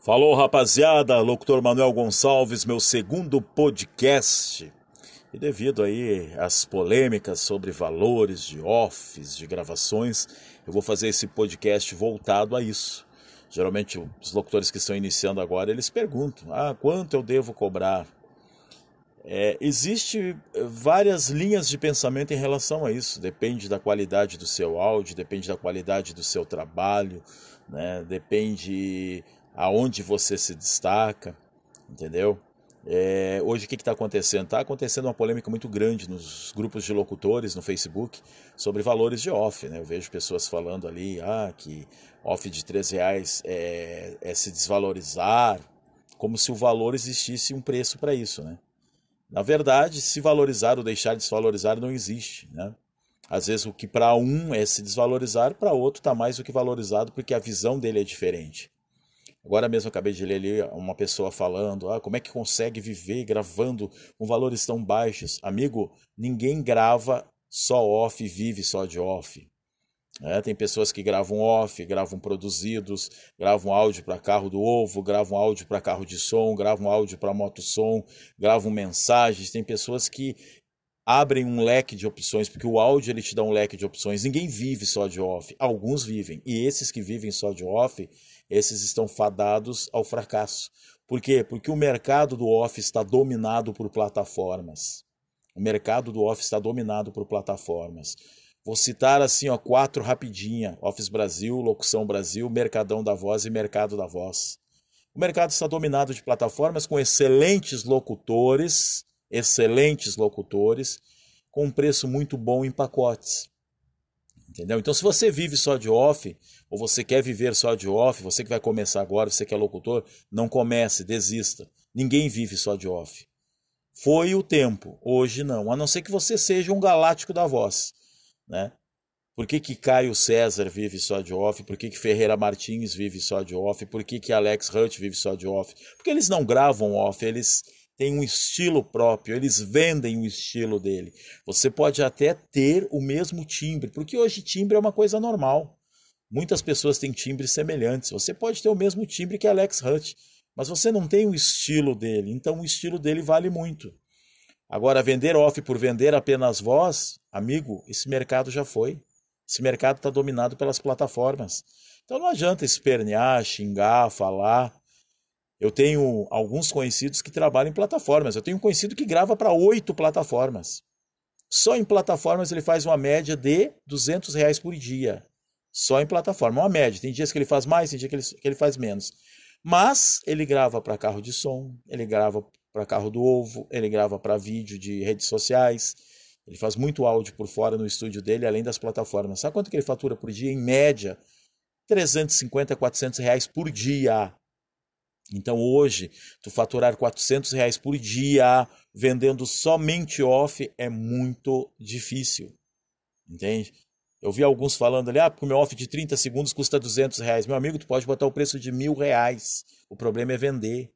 Falou, rapaziada, locutor Manuel Gonçalves, meu segundo podcast. E devido aí às polêmicas sobre valores de offs, de gravações, eu vou fazer esse podcast voltado a isso. Geralmente os locutores que estão iniciando agora, eles perguntam, quanto eu devo cobrar? Existe várias linhas de pensamento em relação a isso. Depende da qualidade do seu áudio, depende da qualidade do seu trabalho, né? Depende aonde você se destaca, entendeu? Hoje o que está acontecendo? Está acontecendo uma polêmica muito grande nos grupos de locutores no Facebook sobre valores de off, né? Eu vejo pessoas falando ali que off de R$ 3 é se desvalorizar, como se o valor existisse um preço para isso, né? Na verdade, se valorizar ou deixar de desvalorizar não existe, né? Às vezes o que para um é se desvalorizar, para outro está mais do que valorizado porque a visão dele é diferente. Agora mesmo eu acabei de ler ali uma pessoa falando, como é que consegue viver gravando com valores tão baixos? Amigo, ninguém grava só off e vive só de off. Tem pessoas que gravam off, gravam produzidos, gravam áudio para carro do ovo, gravam áudio para carro de som, gravam áudio para motossom, gravam mensagens. Tem pessoas que abrem um leque de opções, porque o áudio ele te dá um leque de opções. Ninguém vive só de off, alguns vivem. E esses que vivem só de off, esses estão fadados ao fracasso. Por quê? Porque o mercado do off está dominado por plataformas. O mercado do off está dominado por plataformas. Vou citar assim, 4 rapidinha. Office Brasil, Locução Brasil, Mercadão da Voz e Mercado da Voz. O mercado está dominado de plataformas com excelentes locutores, com um preço muito bom em pacotes. Entendeu? Então, se você vive só de off, ou você quer viver só de off, você que vai começar agora, você que é locutor, não comece, desista. Ninguém vive só de off. Foi o tempo, hoje não. A não ser que você seja um galáctico da voz, né? Por que Caio César vive só de off? Por que Ferreira Martins vive só de off? Por que Alex Hutt vive só de off? Porque eles não gravam off, eles têm um estilo próprio, eles vendem o estilo dele. Você pode até ter o mesmo timbre, porque hoje timbre é uma coisa normal. Muitas pessoas têm timbres semelhantes. Você pode ter o mesmo timbre que Alex Hutt, mas você não tem o estilo dele, então o estilo dele vale muito. Agora, vender off por vender apenas voz, amigo, esse mercado já foi. Esse mercado está dominado pelas plataformas. Então não adianta espernear, xingar, falar. Eu tenho alguns conhecidos que trabalham em plataformas. Eu tenho um conhecido que grava para 8 plataformas. Só em plataformas ele faz uma média de R$ 200 por dia. Só em plataforma, uma média. Tem dias que ele faz mais, tem dias que ele faz menos. Mas ele grava para carro de som, ele grava para carro do ovo, ele grava para vídeo de redes sociais, ele faz muito áudio por fora no estúdio dele, além das plataformas. Sabe quanto que ele fatura por dia? Em média, 350, R$ 400 por dia. Então hoje, tu faturar R$ 400 por dia vendendo somente off é muito difícil, entende? Eu vi alguns falando ali, porque o meu off de 30 segundos custa R$ 200. Meu amigo, tu pode botar o preço de R$ 1.000. O problema é vender.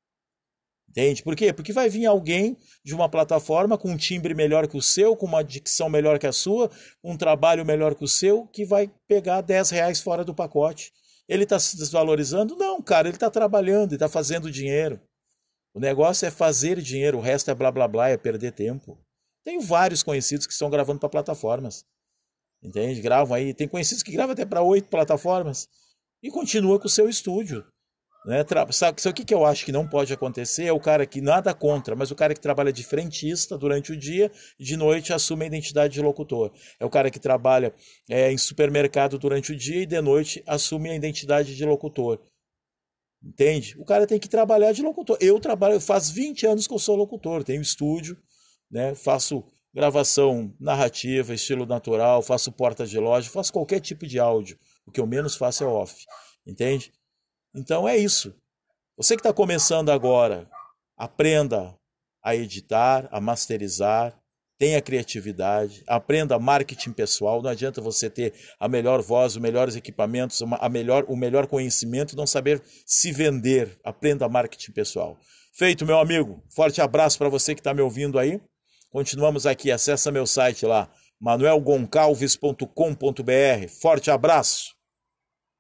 Entende? Por quê? Porque vai vir alguém de uma plataforma com um timbre melhor que o seu, com uma dicção melhor que a sua, um trabalho melhor que o seu, que vai pegar R$ 10 fora do pacote. Ele está se desvalorizando? Não, cara, ele está trabalhando, ele está fazendo dinheiro. O negócio é fazer dinheiro, o resto é blá blá blá, é perder tempo. Tenho vários conhecidos que estão gravando para plataformas. Entende? Gravam aí. Tem conhecidos que gravam até para 8 plataformas e continua com o seu estúdio. Né? Sabe o que eu acho que não pode acontecer? É o cara que nada contra, mas o cara que trabalha de frentista durante o dia e de noite assume a identidade de locutor. É o cara que trabalha em supermercado durante o dia e de noite assume a identidade de locutor. Entende? O cara tem que trabalhar de locutor. Eu trabalho, faz 20 anos que eu sou locutor, tenho estúdio, né? Faço gravação narrativa, estilo natural, faço porta de loja, faço qualquer tipo de áudio. O que eu menos faço é off, entende? Então é isso. Você que está começando agora, aprenda a editar, a masterizar, tenha criatividade, aprenda marketing pessoal. Não adianta você ter a melhor voz, os melhores equipamentos, o melhor conhecimento e não saber se vender. Aprenda marketing pessoal. Feito, meu amigo. Forte abraço para você que está me ouvindo aí. Continuamos aqui, acessa meu site lá, manuelgoncalves.com.br. Forte abraço!